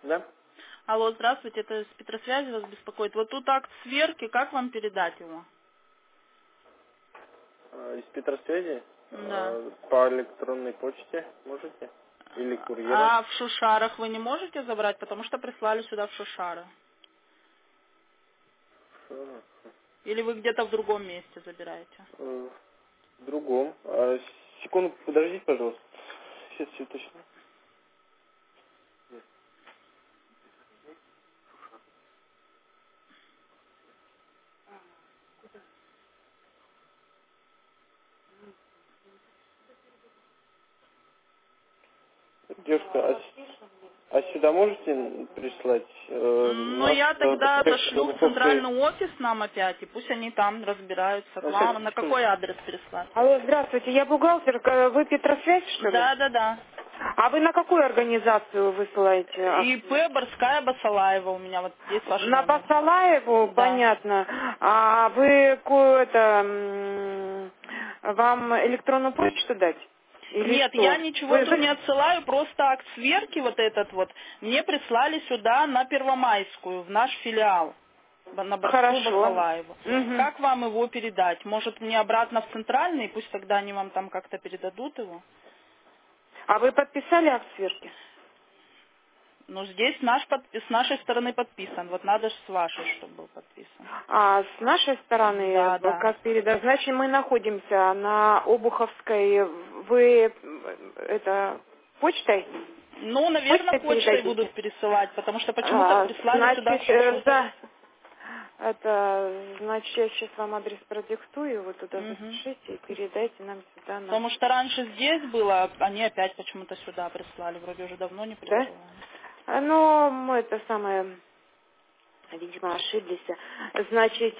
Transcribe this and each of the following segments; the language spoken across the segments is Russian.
Да? Алло, здравствуйте, это с Петросвязи вас беспокоит. Вот тут акт сверки, как вам передать его? Из Петросвязи Да. по электронной почте можете? Или курьером? А в Шушарах вы не можете забрать, потому что прислали сюда в Шушары? Ага. Или вы где-то в другом месте забираете? В другом. Секунду, подождите, пожалуйста. Сейчас все точно. Девушка, а сюда можете прислать? У Ну, нас я тогда отошлю в Обуховской... центральный офис нам опять, и пусть они там разбираются. К Сейчас, вам на секунду. какой адрес переслать? Алло, здравствуйте, я бухгалтер, вы Петросвязь, что ли? Да, да, да. А вы на какую организацию высылаете ИП акции? Борская Басалаева у меня, вот здесь ваш На номер. Басалаеву, Да. понятно. А вы вам электронную почту дать? Или Нет, я что? ничего Вы тут не же... отсылаю, просто акт сверки вот этот вот мне прислали сюда на Первомайскую, в наш филиал, на Борскую Хорошо. Басалаеву. Мгм. Как вам его передать? Может, мне обратно в центральный, пусть тогда они вам там как-то передадут его? А вы подписали акт сверки? Ну, здесь наш с нашей стороны подписан, вот надо ж с вашей, чтобы был подписан. А с нашей стороны, Да, да. как передать? Значит, мы находимся на Обуховской. Вы почтой? Ну, наверное, Почтой почтой будут передадите? пересылать, потому что почему-то прислали сюда Значит, что-то. да. Значит, я сейчас вам адрес продиктую, вы туда Мгм. запишите и передайте нам сюда Потому что раньше здесь было, они опять почему-то сюда прислали. Вроде уже давно не Да? присылали. Ну, мы это самое, видимо, ошиблись. Значит,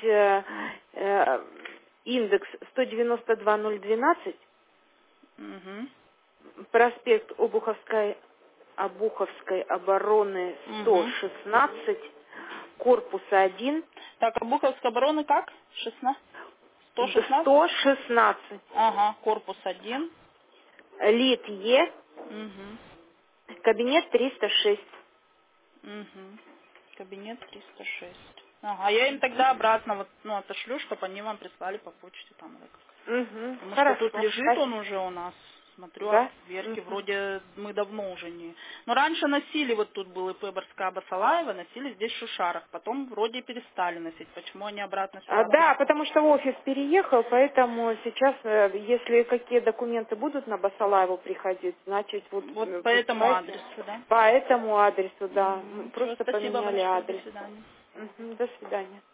индекс 192012, Угу. проспект Обуховской обороны Угу. 116, корпус 1, Так, а Буховской обороны как? 16? 116? 116, Ага, корпус 1. лит Е, Угу. кабинет 306. Угу. Кабинет 306. Ага, я им тогда обратно вот, ну, отошлю, чтобы они вам прислали по почте там. или как. Угу, Потому что тут хорошо. лежит он уже у нас. Смотрю, акт Да? сверки. Мгм. Вроде мы давно уже не... Но раньше носили, вот тут был ИП Борская Басалаева, носили здесь в Шушарах. Потом вроде перестали носить. Почему они обратно сюда Да, прислали? потому что офис переехал, поэтому сейчас, если какие документы будут на Басалаеву приходить, значит, вот Вот по этому высылайте адресу, да? по этому адресу, да. Мы Все, просто спасибо поменяли большое. До адрес. свидания. Мгм, до свидания.